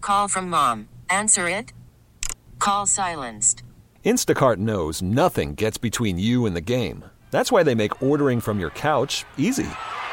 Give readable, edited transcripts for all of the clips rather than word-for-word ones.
Call from mom. Answer it. Call silenced. Instacart knows nothing gets between you and the game. That's why they make ordering from your couch easy.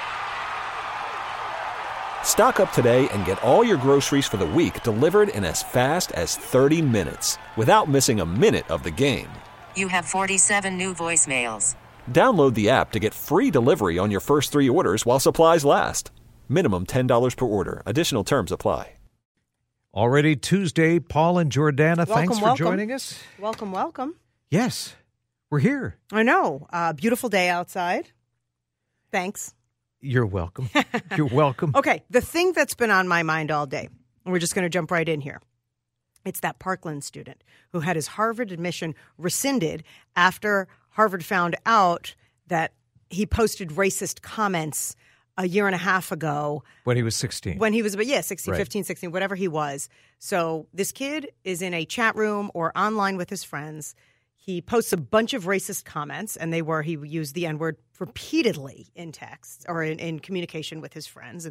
Stock up today and get all your groceries for the week delivered in as fast as 30 minutes without missing a minute of the game. You have 47 new voicemails. Download the app to get free delivery on your first 3 orders while supplies last. Minimum $10 per order. Additional terms apply. Already Tuesday, Paul and Jordana, thanks for welcome. joining us. Welcome. Yes, we're here. I know. Beautiful day outside. Thanks. You're welcome. You're welcome. Okay, the thing that's been on my mind all day, and we're just going to jump right in here. It's that Parkland student who had his Harvard admission rescinded after Harvard found out that he posted racist comments a year and a half ago. When he was 16. When he was, 16, Right. 15, 16, whatever he was. So this kid is in a chat room or online with his friends. He posts a bunch of racist comments, and he used the N-word repeatedly in text or in communication with his friends.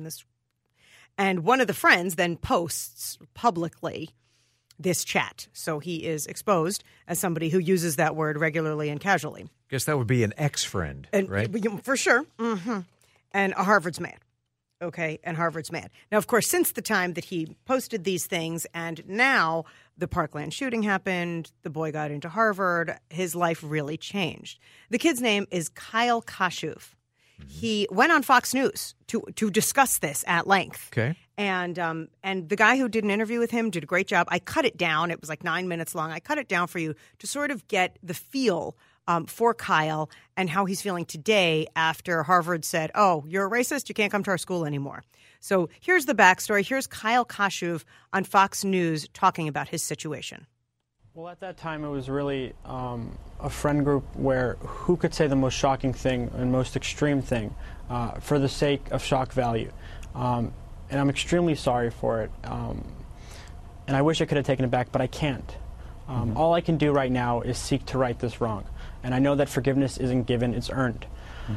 And one of the friends then posts publicly this chat. So he is exposed as somebody who uses that word regularly and casually. Guess that would be an ex-friend, right? For sure. Mm-hmm. And Harvard's mad. Okay, and Harvard's mad. Now, of course, since the time that he posted these things and now the Parkland shooting happened, the boy got into Harvard, his life really changed. The kid's name is Kyle Kashuv. Mm-hmm. He went on Fox News to discuss this at length. Okay. And the guy who did an interview with him did a great job. I cut it down. It was like 9 minutes long. I cut it down for you to sort of get the feel for Kyle and how he's feeling today after Harvard said, oh, you're a racist, you can't come to our school anymore. So here's the backstory. Here's Kyle Kashuv on Fox News talking about his situation. Well, at that time, it was really a friend group where who could say the most shocking thing and most extreme thing for the sake of shock value. And I'm extremely sorry for it. And I wish I could have taken it back, but I can't. All I can do right now is seek to right this wrong. And I know that forgiveness isn't given, it's earned.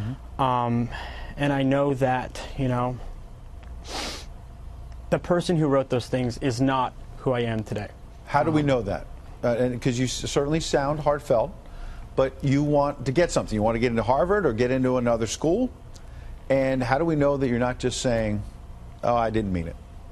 And I know that, the person who wrote those things is not who I am today. How do we know that? Because you certainly sound heartfelt, but you want to get something. You want to get into Harvard or get into another school? And how do we know that you're not just saying, oh, I didn't mean it?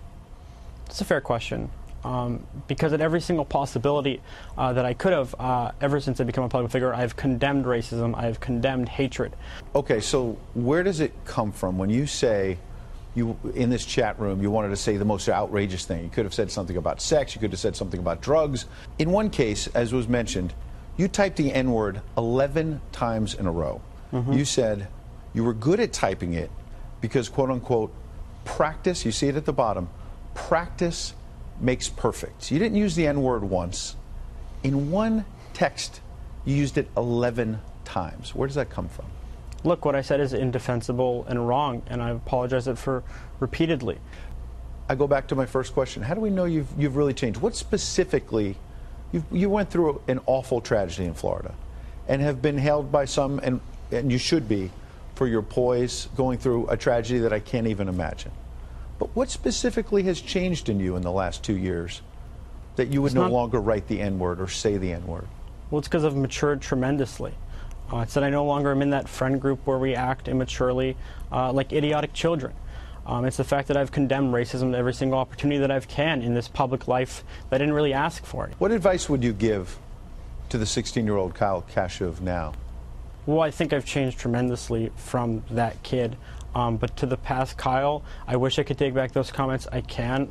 It's a fair question. Because at every single possibility that I could have, ever since I became a public figure, I've condemned racism, I've condemned hatred. Okay, so where does it come from when you say, in this chat room, you wanted to say the most outrageous thing? You could have said something about sex, you could have said something about drugs. In one case, as was mentioned, you typed the N-word 11 times in a row. You said you were good at typing it because, quote unquote, practice, you see it at the bottom, practice makes perfect. You didn't use the N-word once. In one text, you used it 11 times. Where does that come from? Look, what I said is indefensible and wrong, and I apologize for repeatedly. I go back to my first question. How do we know you've really changed? What specifically, you went through an awful tragedy in Florida and have been hailed by some, and you should be, for your poise going through a tragedy that I can't even imagine. But what specifically has changed in you in the last 2 years that you would no longer write the N-word or say the N-word? Well, it's because I've matured tremendously. It's that I no longer am in that friend group where we act immaturely like idiotic children. It's the fact that I've condemned racism at every single opportunity that I can in this public life that I didn't really ask for. What advice would you give to the 16-year-old Kyle Kashuv now? Well, I think I've changed tremendously from that kid. But to the past Kyle, I wish I could take back those comments. I can't.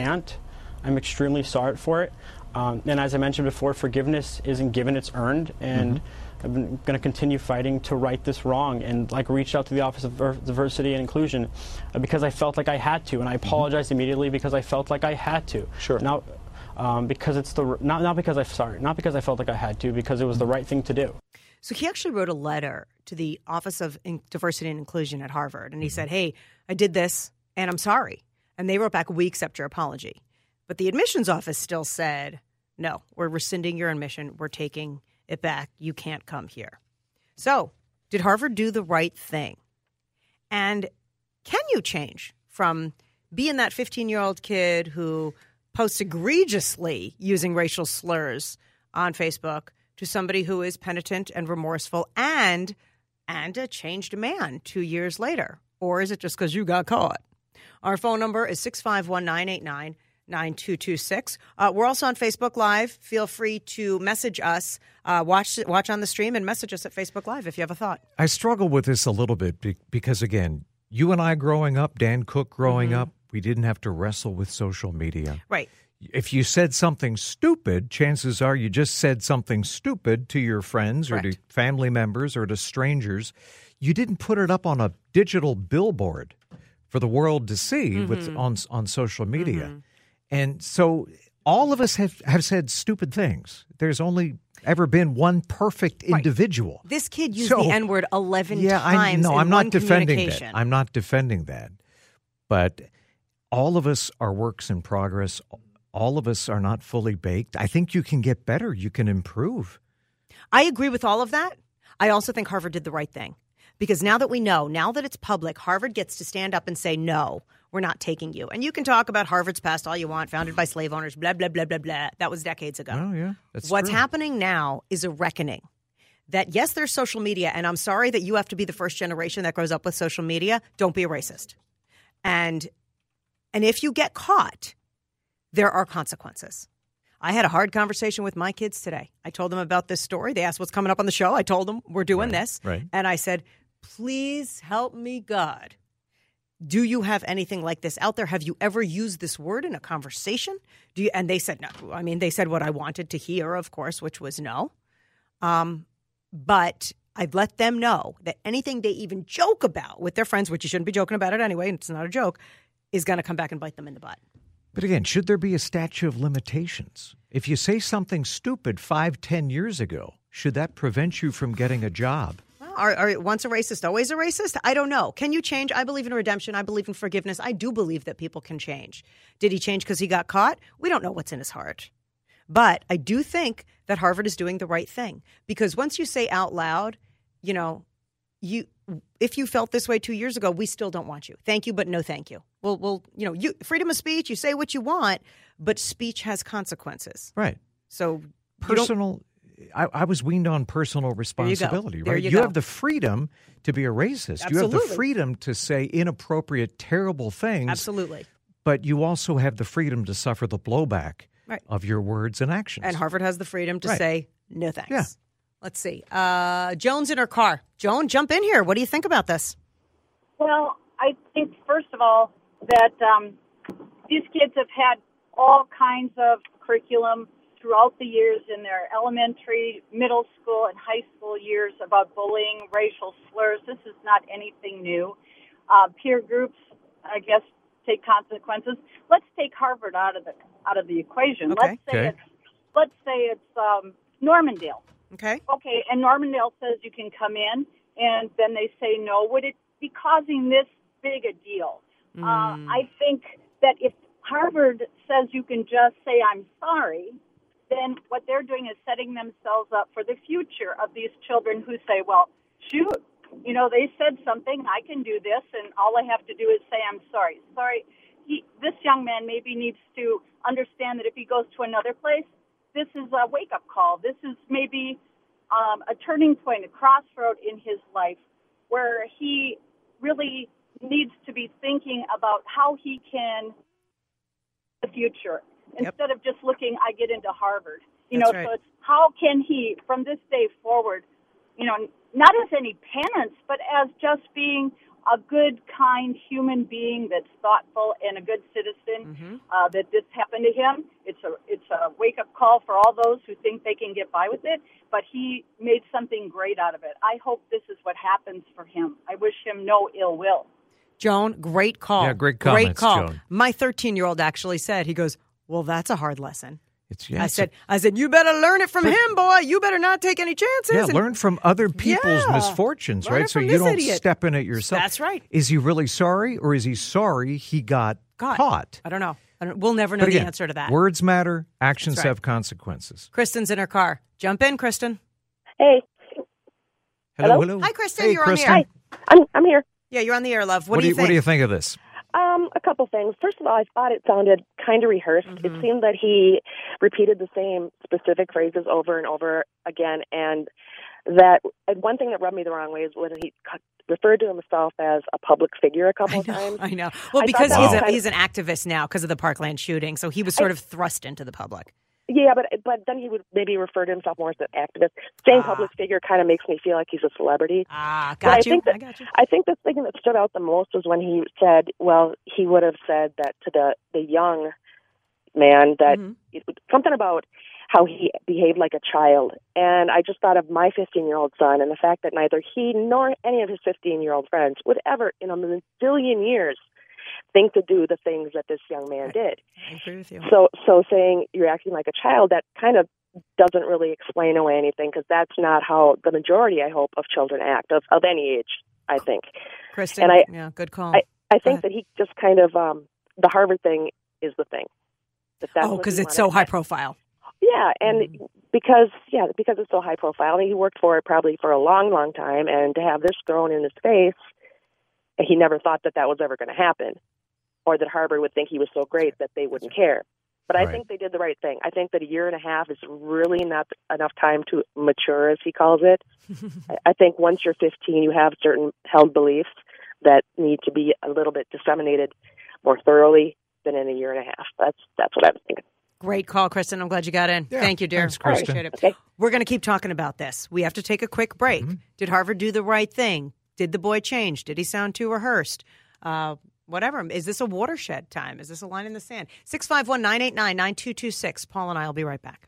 I'm extremely sorry for it. And as I mentioned before, forgiveness isn't given, it's earned. And I'm going to continue fighting to right this wrong. And reached out to the Office of Diversity and Inclusion because I felt like I had to. And I apologized immediately because I felt like I had to. Sure. Now, because it's not because I felt like I had to, because it was the right thing to do. So he actually wrote a letter to the Office of Diversity and Inclusion at Harvard, and he said, hey, I did this, and I'm sorry. And they wrote back a week after your apology. But the admissions office still said, no, we're rescinding your admission. We're taking it back. You can't come here. So did Harvard do the right thing? And can you change from being that 15-year-old kid who posts egregiously using racial slurs on Facebook to somebody who is penitent and remorseful and a changed man 2 years later? Or is it just because you got caught? Our phone number is 651-989-9226. We're also on Facebook Live. Feel free to message us, watch on the stream, and message us at Facebook Live if you have a thought. I struggle with this a little bit because, again, you and I growing up, Dan Cook growing up, we didn't have to wrestle with social media. Right. If you said something stupid, chances are you just said something stupid to your friends or to family members or to strangers. You didn't put it up on a digital billboard for the world to see on social media. And so all of us have said stupid things. There's only ever been one perfect individual. This kid used the N-word 11 times I'm in not one defending communication. that. I'm not defending that. But all of us are works in progress. All of us are not fully baked. I think you can get better. You can improve. I agree with all of that. I also think Harvard did the right thing. Because now that we know, now that it's public, Harvard gets to stand up and say, no, we're not taking you. And you can talk about Harvard's past all you want, founded by slave owners, blah, blah, blah, blah, blah. That was decades ago. Oh, yeah, that's What's true. happening now is a reckoning that, yes, there's social media, and I'm sorry that you have to be the first generation that grows up with social media. Don't be a racist. And if you get caught, there are consequences. I had a hard conversation with my kids today. I told them about this story. They asked what's coming up on the show. I told them we're doing this. Right. And I said, please help me, God. Do you have anything like this out there? Have you ever used this word in a conversation? And they said no. I mean, they said what I wanted to hear, of course, which was no. But I've let them know that anything they even joke about with their friends, which you shouldn't be joking about it anyway, and it's not a joke, is going to come back and bite them in the butt. But again, should there be a statute of limitations? If you say something stupid 5-10 years ago, should that prevent you from getting a job? Are once a racist, always a racist? I don't know. Can you change? I believe in redemption. I believe in forgiveness. I do believe that people can change. Did he change because he got caught? We don't know what's in his heart. But I do think that Harvard is doing the right thing. Because once you say out loud, if you felt this way 2 years ago, we still don't want you. Thank you, but no thank you. Well, freedom of speech, you say what you want, but speech has consequences. Right. So personal. I was weaned on personal responsibility, right? You have the freedom to be a racist. Absolutely. You have the freedom to say inappropriate, terrible things. Absolutely. But you also have the freedom to suffer the blowback of your words and actions. And Harvard has the freedom to say no thanks. Yeah. Let's see. Joan's in her car. Joan, jump in here. What do you think about this? Well, I think, first of all, that these kids have had all kinds of curriculum throughout the years in their elementary, middle school, and high school years about bullying, racial slurs. This is not anything new. Peer groups, I guess, take consequences. Let's take Harvard out of the equation. Okay. Let's say it's Normandale. Okay. Okay, and Normandale says you can come in, and then they say no. Would it be causing this big a deal? I think that if Harvard says you can just say I'm sorry, then what they're doing is setting themselves up for the future of these children who say, well, shoot, they said something, I can do this, and all I have to do is say I'm sorry. This young man maybe needs to understand that if he goes to another place, this is a wake-up call. This is maybe a turning point, a crossroad in his life where he really needs to be thinking about how he can the future. Instead of just looking, I get into Harvard. So it's how can he, from this day forward, not as any penance, but as just being a good, kind human being that's thoughtful and a good citizen, that this happened to him. It's a wake-up call for all those who think they can get by with it, but he made something great out of it. I hope this is what happens for him. I wish him no ill will. Joan, great call. Yeah, great comments, Great call. Joan. My 13-year-old actually said, he goes, well, that's a hard lesson. I said, you better learn it from him, boy. You better not take any chances. Yeah, learn from other people's misfortunes, learn right? So from you this don't idiot. step in it yourself. That's right. Is he really sorry, or is he sorry he got caught? I don't know. We'll never know But again, the answer to that. Words matter. Actions That's right. have consequences. Kristen's in her car. Jump in, Kristen. Hey. Hello. Hi, Kristen. Hey, You're Kristen. on the air. I'm here. Yeah, you're on the air, love. What do you think of this? A couple things. First of all, I thought it sounded kind of rehearsed. It seemed that he repeated the same specific phrases over and over again, and one thing that rubbed me the wrong way is when he referred to himself as a public figure a couple of times. I know. Well, because he's an activist now because of the Parkland shooting, so he was sort of thrust into the public. Yeah, but then he would maybe refer to himself more as an activist. Saying public figure kind of makes me feel like he's a celebrity. Got you. I got you. I think the thing that stood out the most was when he said, well, he would have said that to the young man that something about how he behaved like a child. And I just thought of my 15-year-old son and the fact that neither he nor any of his 15-year-old friends would ever in a zillion years think to do the things that this young man did. I agree with you. So saying you're acting like a child, that kind of doesn't really explain away anything, because that's not how the majority, I hope, of children act, of any age, I think. Kristen, and good call. I think that he just kind of, the Harvard thing is the thing. Because it's so high profile. Yeah, and because it's so high profile, he worked for it probably for a long, long time, and to have this thrown in his face, he never thought that was ever going to happen, or that Harvard would think he was so great that they wouldn't care. But I think they did the right thing. I think that a year and a half is really not enough time to mature, as he calls it. I think once you're 15, you have certain held beliefs that need to be a little bit disseminated more thoroughly than in a year and a half. That's what I was thinking. Great call, Kristen. I'm glad you got in. Yeah, thank you, dear. Thanks, Kristen. Appreciate it. Okay. We're going to keep talking about this. We have to take a quick break. Did Harvard do the right thing? Did the boy change? Did he sound too rehearsed? Whatever. Is this a watershed time? Is this a line in the sand? 651-989-9226. Paul and I will be right back.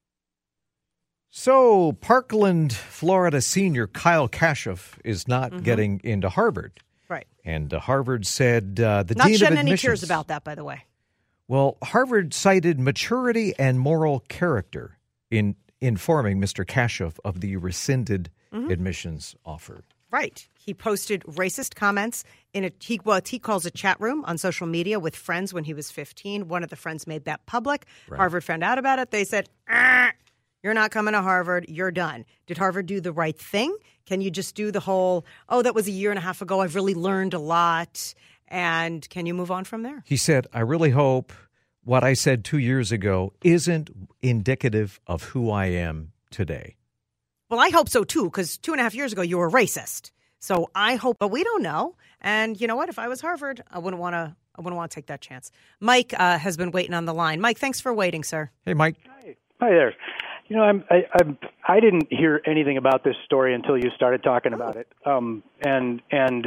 So Parkland, Florida senior Kyle Kashuff is not getting into Harvard. Right. And Harvard said the Not dean of admissions. Not shedding any tears about that, by the way. Well, Harvard cited maturity and moral character in informing Mr. Kashuff of the rescinded admissions offer. Right. He posted racist comments in what he calls a chat room on social media with friends when he was 15. One of the friends made that public. Right. Harvard found out about it. They said, you're not coming to Harvard. You're done. Did Harvard do the right thing? Can you just do the whole, that was a year and a half ago. I've really learned a lot. And can you move on from there? He said, I really hope what I said 2 years ago isn't indicative of who I am today. Well, I hope so, too, because 2.5 years ago you were racist. So I hope, but we don't know. And you know what? If I was Harvard, I wouldn't want to take that chance. Mike has been waiting on the line. Mike, thanks for waiting, sir. Hey, Mike. Hi there. You know, I didn't hear anything about this story until you started talking about it. The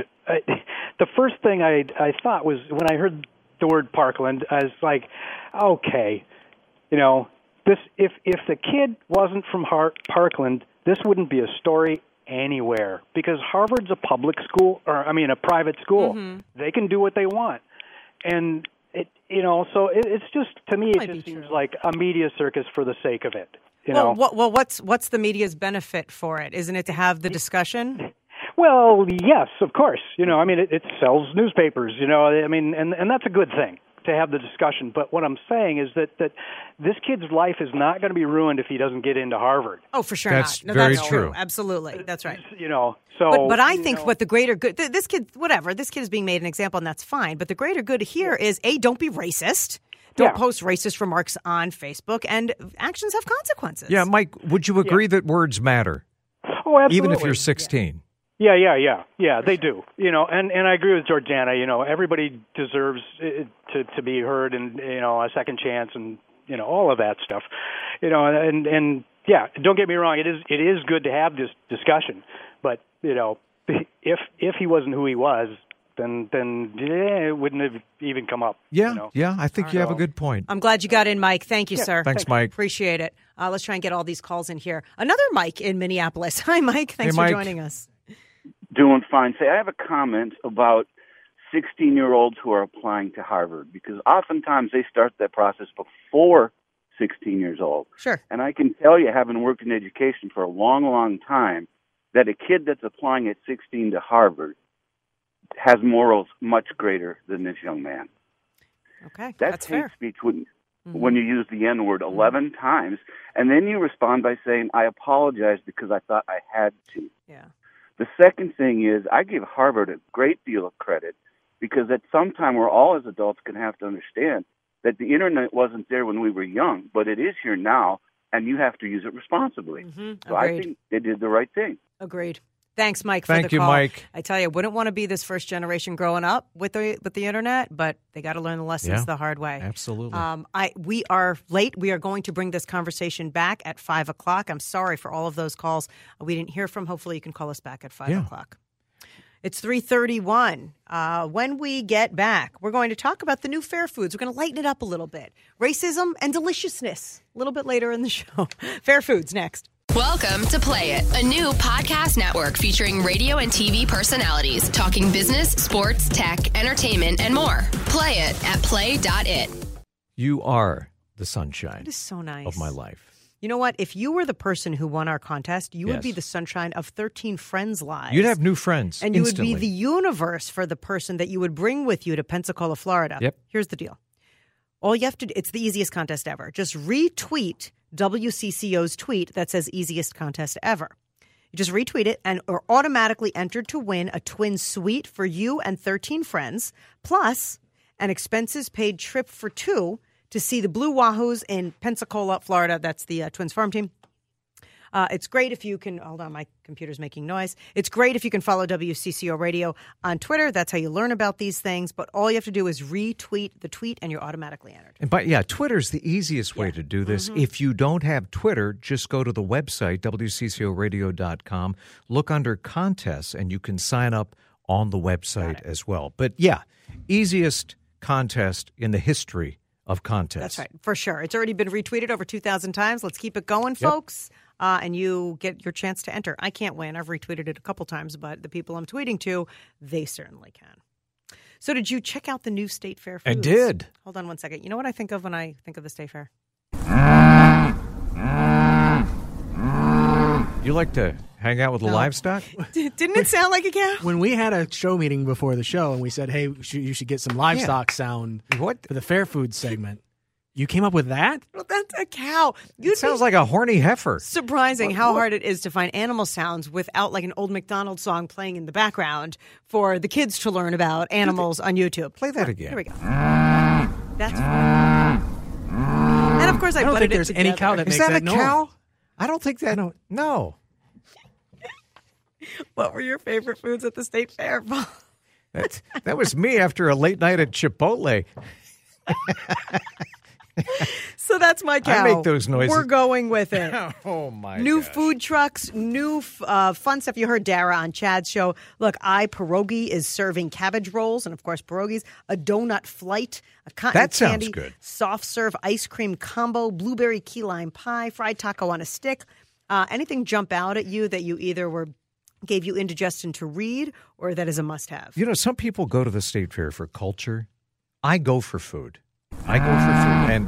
first thing I thought was when I heard the word Parkland, I was like, okay, you know, this if the kid wasn't from Parkland, this wouldn't be a story anywhere, because Harvard's a public school, a private school. They can do what they want, and it's just, to me, it just seems like a media circus for the sake of it. What's the media's benefit for it? Isn't it to have the discussion? Well, yes, of course. It sells newspapers. And that's a good thing, to have the discussion. But what I'm saying is that this kid's life is not going to be ruined if he doesn't get into Harvard. Oh, for sure that's not. Very that's true. Absolutely. That's right. But I think what the greater good, this kid is being made an example, and that's fine. But the greater good here is, don't be racist. Don't post racist remarks on Facebook, and actions have consequences. Yeah, Mike, would you agree that words matter? Oh, absolutely. Even if you're 16? Yeah, they do. And I agree with Georgiana. Everybody deserves to be heard, and a second chance, and all of that stuff. And don't get me wrong. It is good to have this discussion, but if he wasn't who he was, then it wouldn't have even come up. Yeah, I think you have a good point. I'm glad you got in, Mike. Thank you, sir. Thanks, Mike. Appreciate it. Let's try and get all these calls in here. Another Mike in Minneapolis. Hi, Mike. Thanks for joining us. Doing fine. Say, I have a comment about 16-year-olds who are applying to Harvard, because oftentimes they start that process before 16 years old. Sure. And I can tell you, having worked in education for a long, long time, that a kid that's applying at 16 to Harvard has morals much greater than this young man. Okay, that's hate fair. Speech when you use the N-word 11 times, and then you respond by saying, I apologize because I thought I had to. Yeah. The second thing is, I give Harvard a great deal of credit because at some time we're all as adults going to have to understand that the internet wasn't there when we were young, but it is here now, and you have to use it responsibly. So I think they did the right thing. Agreed. Thanks, Mike, for the call. Thank you, Mike. I tell you, wouldn't want to be this first generation growing up with the internet, but they got to learn the lessons the hard way. Absolutely. We are late. We are going to bring this conversation back at 5 o'clock. I'm sorry for all of those calls we didn't hear from. Hopefully you can call us back at 5 o'clock. It's 3:31. When we get back, we're going to talk about the new fair foods. We're going to lighten it up a little bit. Racism and deliciousness a little bit later in the show. Fair foods next. Welcome to Play It, a new podcast network featuring radio and TV personalities talking business, sports, tech, entertainment, and more. Play it at play.it. You are the sunshine It is so nice. of my life. You know what? If you were the person who won our contest, you would Yes. be the sunshine of 13 friends' lives. You'd have new friends And you instantly. would be the universe for the person that you would bring with you to Pensacola, Florida. Yep. Here's the deal. All you have to do, it's the easiest contest ever. Just retweet WCCO's tweet that says easiest contest ever. You just retweet it and are automatically entered to win a twin suite for you and 13 friends, plus an expenses paid trip for two to see the Blue Wahoos in Pensacola, Florida. That's the Twins farm team. It's great if you can, hold on, my computer's making noise. It's great if you can follow WCCO Radio on Twitter. That's how you learn about these things. But all you have to do is retweet the tweet and you're automatically entered. And Twitter's the easiest way to do this. If you don't have Twitter, just go to the website, WCCOradio.com, look under contests, and you can sign up on the website as well. But easiest contest in the history of contests. That's right, for sure. It's already been retweeted over 2,000 times. Let's keep it going, folks. And you get your chance to enter. I can't win. I've retweeted it a couple times, but the people I'm tweeting to, they certainly can. So did you check out the new State Fair foods? I did. Hold on one second. You know what I think of when I think of the State Fair? You like to hang out with the livestock? Didn't it sound like a cow? When we had a show meeting before the show and we said, hey, you should get some livestock sound for the fair food segment, you came up with that? Well, that's a cow. It sounds like a horny heifer. Surprising how hard it is to find animal sounds without like an old McDonald's song playing in the background for the kids to learn about animals on YouTube. Play that again. Here we go. That's fun. And of course, I don't butted think there's it any together. cow that Is makes that a noise. cow? I don't think that. No. What were your favorite foods at the State Fair, Paul? That was me after a late night at Chipotle. So that's my cow. I make those noises. We're going with it. Oh, my New gosh. food trucks, new fun stuff. You heard Dara on Chad's show. Look, Pierogi is serving cabbage rolls and, of course, pierogies, a donut flight, a cotton That sounds candy, good. soft serve ice cream combo, blueberry key lime pie, fried taco on a stick. Anything jump out at you that you either gave you indigestion to read or that is a must-have? You know, some people go to the State Fair for culture. I go for food. And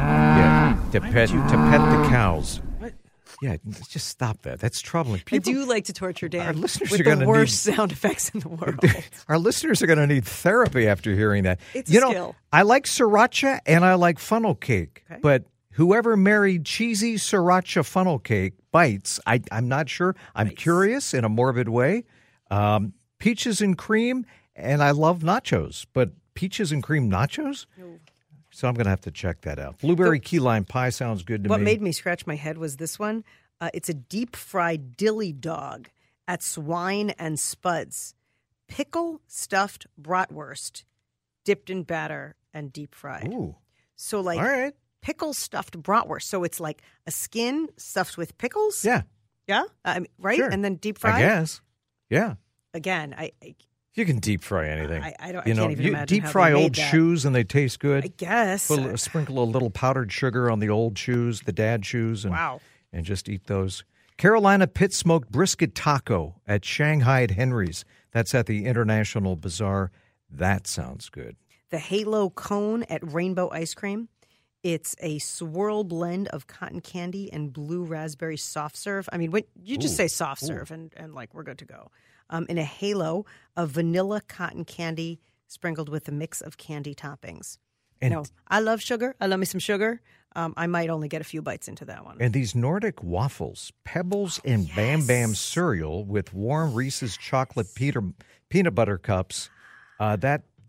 to pet the cows. What? Yeah, just stop that. That's troubling. I do like to torture Dan Our listeners with are the gonna worst need- sound effects in the world. Our listeners are going to need therapy after hearing that. It's a you know, skill. I like sriracha and I like funnel cake, Okay. but whoever married cheesy sriracha funnel cake bites, I'm not sure. I'm curious in a morbid way. Peaches and cream, and I love nachos, but peaches and cream nachos? So I'm going to have to check that out. Blueberry key lime pie sounds good to What me. made me scratch my head was this one. It's a deep fried dilly dog at Swine and Spuds. Pickle stuffed bratwurst dipped in batter and deep fried. Ooh. So like All right. pickle stuffed bratwurst. So it's like a skin stuffed with pickles. Yeah. Yeah? Right? Sure. And then deep fried? I guess. Yeah. Again, You can deep fry anything. I don't- I You know, can't even you imagine deep how they fry made old that. shoes and they taste good. I guess. Sprinkle a little powdered sugar on the old shoes, the dad shoes, and Wow. and just eat those. Carolina pit smoked brisket taco at Shanghai at Henry's. That's at the International Bazaar. That sounds good. The Halo Cone at Rainbow Ice Cream. It's a swirl blend of cotton candy and blue raspberry soft serve. I mean, when you just say soft serve and like we're good to go. In a halo of vanilla cotton candy sprinkled with a mix of candy toppings. And I love sugar. I love me some sugar. I might only get a few bites into that one. And these Nordic waffles, Pebbles and Bam Bam cereal with warm Reese's chocolate peanut butter cups. That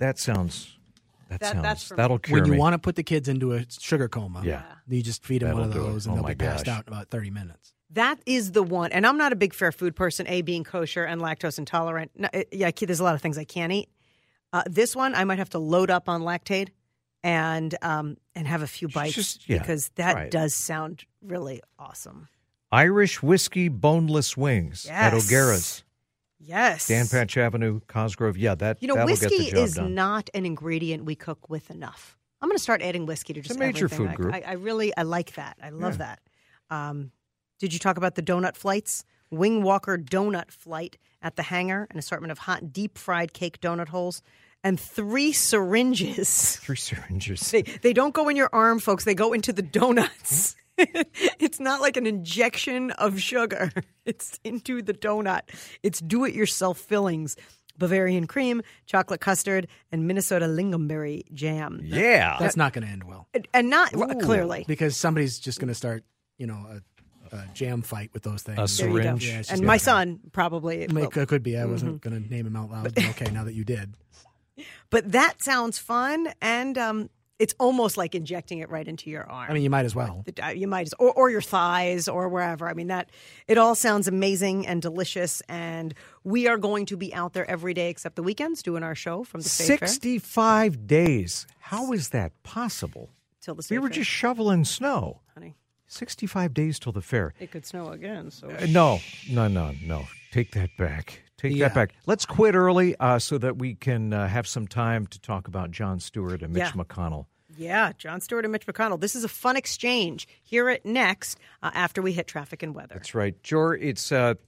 That sounds. That's for That'll cure when you me. want to put the kids into a sugar coma, Yeah. you just feed them one of That'll do it. those, and Oh they'll my be passed gosh. out in about 30 minutes. That is the one. And I'm not a big fair food person, A, being kosher and lactose intolerant. No, there's a lot of things I can't eat. This one, I might have to load up on Lactaid and have a few bites because that does sound really awesome. Irish whiskey boneless wings at O'Gara's. Yes. Dan Patch Avenue, Cosgrove. Yeah, that'll whiskey get the job is done. not an ingredient we cook with enough. I'm going to start adding whiskey to just It's a major everything. food group. I like that. I love that. Did you talk about the donut flights? Wing Walker donut flight at the hangar, an assortment of hot, deep-fried cake donut holes, and 3 syringes. 3 syringes. They don't go in your arm, folks. They go into the donuts. It's not like an injection of sugar. It's into the donut. It's do-it-yourself fillings. Bavarian cream, chocolate custard, and Minnesota lingonberry jam. Yeah. That's not going to end well. And not clearly. Because somebody's just going to start, a jam fight with those things. A syringe. Yeah, and my son probably. It could be. I wasn't going to name him out loud. But okay, now that you did. But that sounds fun, and it's almost like injecting it right into your arm. I mean, you might as well. You might, or your thighs, or wherever. I mean, it all sounds amazing and delicious, and we are going to be out there every day except the weekends doing our show from the State Fair. 65 days. How is that possible? Till the State We were Fair. just shoveling snow. Honey. 65 days till the fair. It could snow again. So No. Take that back. Take that back. Let's quit early so that we can have some time to talk about Jon Stewart and Mitch McConnell. Yeah, Jon Stewart and Mitch McConnell. This is a fun exchange. Hear it next after we hit traffic and weather. That's right. Jor, it's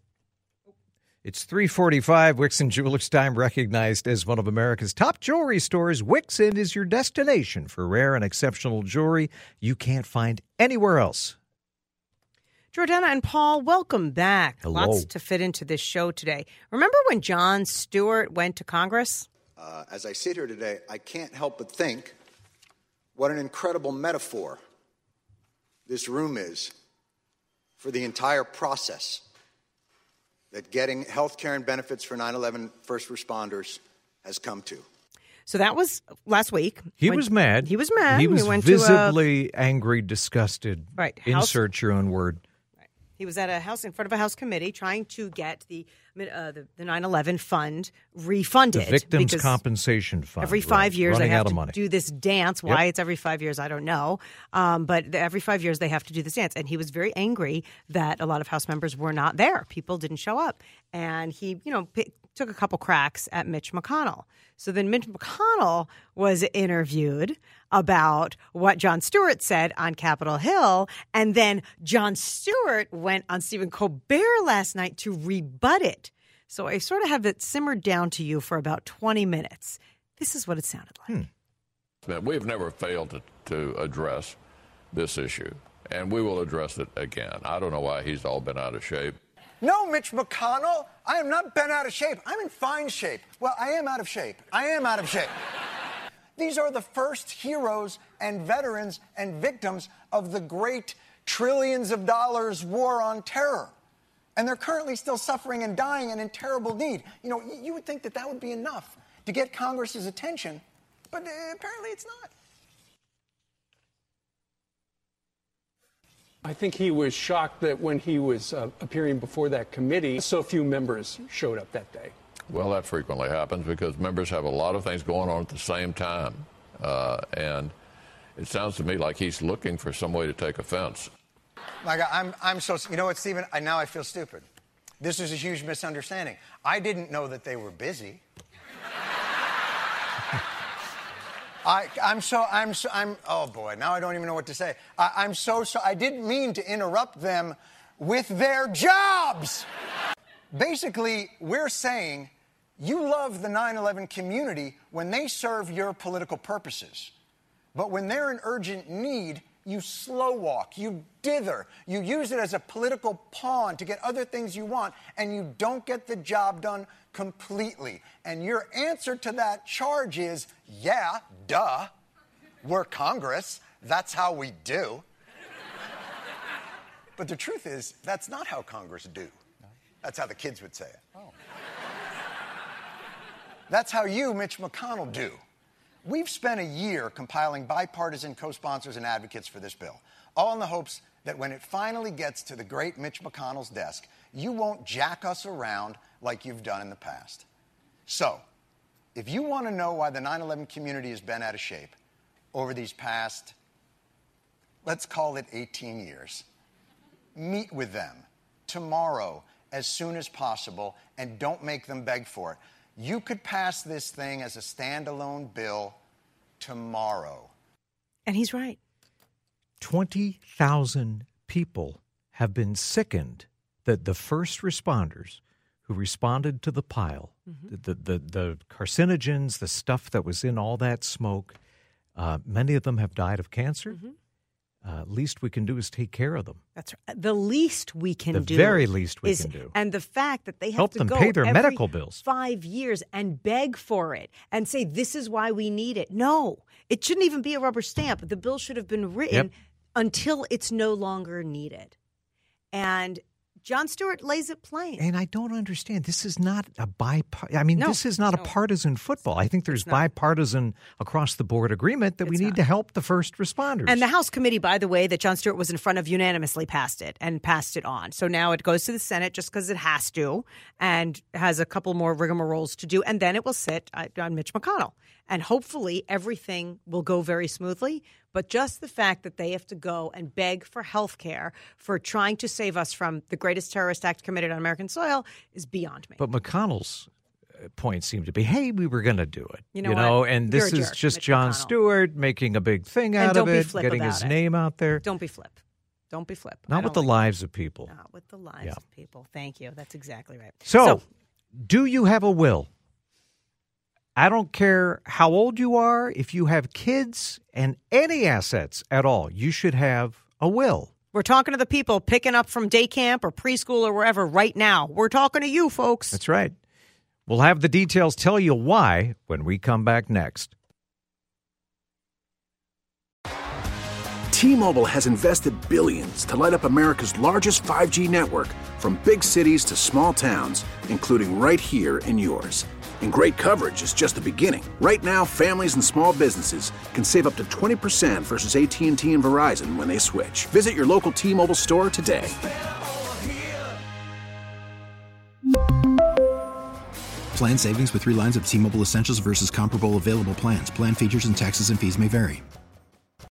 3:45. Wixon Jewelers Time, recognized as one of America's top jewelry stores. Wixon is your destination for rare and exceptional jewelry you can't find anywhere else. Jordana and Paul, welcome back. Hello. Lots to fit into this show today. Remember when Jon Stewart went to Congress? As I sit here today, I can't help but think what an incredible metaphor this room is for the entire process that getting health care and benefits for 9/11 first responders has come to. So that was last week. He was mad. He was mad. He was went visibly angry, disgusted. Right. Insert your own word. He was at in front of a House committee trying to get the 9/11 fund refunded. The Victims because Compensation Fund. Every 5 years they Running have out of to money. do this dance. Yep. Why it's every 5 years, I don't know. But every 5 years they have to do this dance. And he was very angry that a lot of House members were not there. People didn't show up. And he, took a couple cracks at Mitch McConnell. So then Mitch McConnell was interviewed about what Jon Stewart said on Capitol Hill. And then Jon Stewart went on Stephen Colbert last night to rebut it. So I sort of have it simmered down to you for about 20 minutes. This is what it sounded like. We've never failed to address this issue, and we will address it again. I don't know why he's all been out of shape. No, Mitch McConnell, I am not bent out of shape. I'm in fine shape. Well, I am out of shape. These are the first heroes and veterans and victims of the great trillions of dollars war on terror. And they're currently still suffering and dying and in terrible need. You would think that would be enough to get Congress's attention, but apparently it's not. I think he was shocked that when he was appearing before that committee, so few members showed up that day. Well, that frequently happens because members have a lot of things going on at the same time. And it sounds to me like he's looking for some way to take offense. My God, I'm so, you know what, Stephen? Now I feel stupid. This is a huge misunderstanding. I didn't know that they were busy. Oh boy, now I don't even know what to say. I didn't mean to interrupt them with their jobs. Basically, we're saying you love the 9/11 community when they serve your political purposes. But when they're in urgent need, you slow walk, you dither, you use it as a political pawn to get other things you want, and you don't get the job done completely. And your answer to that charge is, yeah, duh, we're Congress, that's how we do. But the truth is, that's not how Congress do. That's how the kids would say it. Oh. That's how you, Mitch McConnell, do. We've spent a year compiling bipartisan co-sponsors and advocates for this bill, all in the hopes that when it finally gets to the great Mitch McConnell's desk, you won't jack us around like you've done in the past. So, if you want to know why the 9/11 community has been out of shape over these past, let's call it 18 years, meet with them tomorrow as soon as possible and don't make them beg for it. You could pass this thing as a standalone bill tomorrow. And he's right. 20,000 people have been sickened that the first responders who responded to the pile, the carcinogens, the stuff that was in all that smoke, many of them have died of cancer. Least we can do is take care of them. That's right. The least we can do. The very least we can do. And the fact that they have help to them go pay their every medical bills 5 years and beg for it and say, this is why we need it. No, it shouldn't even be a rubber stamp. The bill should have been written until it's no longer needed. And Jon Stewart lays it plain. And I don't understand. This is not a this is not a partisan football. I think there's bipartisan across-the-board agreement that we need to help the first responders. And the House committee, by the way, that Jon Stewart was in front of unanimously passed it on. So now it goes to the Senate just because it has to and has a couple more rigmaroles to do. And then it will sit on Mitch McConnell. And hopefully everything will go very smoothly. But just the fact that they have to go and beg for health care for trying to save us from the greatest terrorist act committed on American soil is beyond me. But McConnell's point seemed to be, hey, we were going to do it. You know what? And this is just Jon Stewart making a big thing out of it, getting his name out there. Don't be flip. Don't be flip. Not with the lives of people. Not with the lives of people. Thank you. That's exactly right. So, do you have a will? I don't care how old you are. If you have kids and any assets at all, you should have a will. We're talking to the people picking up from day camp or preschool or wherever right now. We're talking to you, folks. That's right. We'll have the details, tell you why, when we come back next. T-Mobile has invested billions to light up America's largest 5G network, from big cities to small towns, including right here in yours. And great coverage is just the beginning. Right now, families and small businesses can save up to 20% versus AT&T and Verizon when they switch. Visit your local T-Mobile store today. Plan savings with 3 lines of T-Mobile Essentials versus comparable available plans. Plan features and taxes and fees may vary.